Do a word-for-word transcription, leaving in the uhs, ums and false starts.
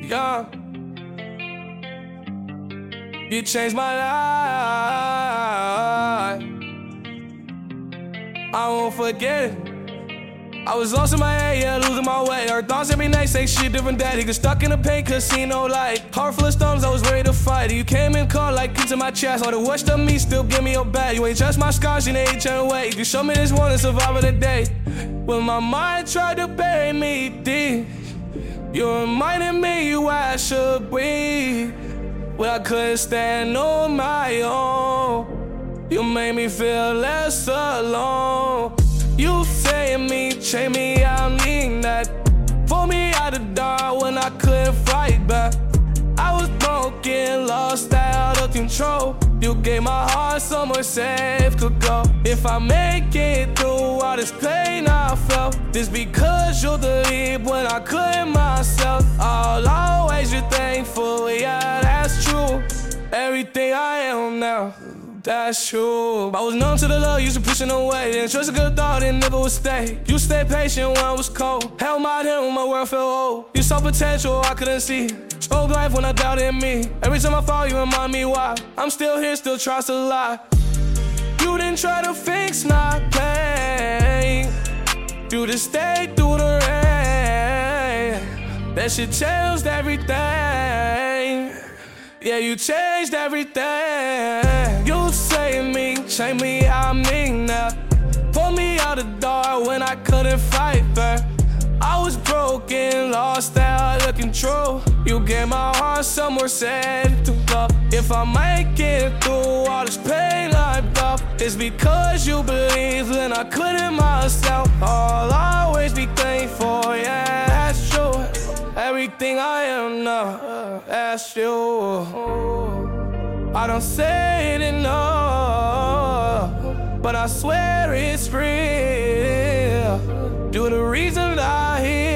young. You changed my life. I won't forget it. I was lost in my head, yeah, losing my way. Our thoughts every night say shit different daddy. Get stuck in the pain, cause see no light. Heart full of storms, I was ready to fight. You came in cold like into my chest. All the worst of me, still give me your back. You ain't just my scars, you ain't turn away. You show me this one to survive of the day. When my mind tried to bury me deep, you reminded me why I should breathe. When I couldn't stand on my own, you made me feel less alone. You saying me, change me, I need that. Pull me out the dark when I couldn't fight back. I was broken, lost out of control. You gave my heart somewhere safe to go. If I make it through all this pain I felt, this because you'll believe when I couldn't myself. I'll always be thankful, yeah, that's true. Everything I am now, that's true. I was numb to the love, used to pushing away. Didn't trust a good thought, it never would stay. You stayed patient when I was cold. Held my hand when my world felt old. You saw potential I couldn't see. Spoke life when I doubted me. Every time I fall, you remind me why I'm still here, still tries to lie. You didn't try to fix my pain. You just stayed through the rain. That shit changed everything. Yeah, you changed everything. You saved me, changed me, I mean that. Pulled me out the dark when I couldn't fight back. I was broken, lost out of control. You gave my heart somewhere safe to go. If I make it through all this pain I felt, it's because you believed when I couldn't myself. I'll always be thankful, yeah, that's true. Everything I am now, that's you. I don't say it enough, but I swear it's real. You're the reason I hear.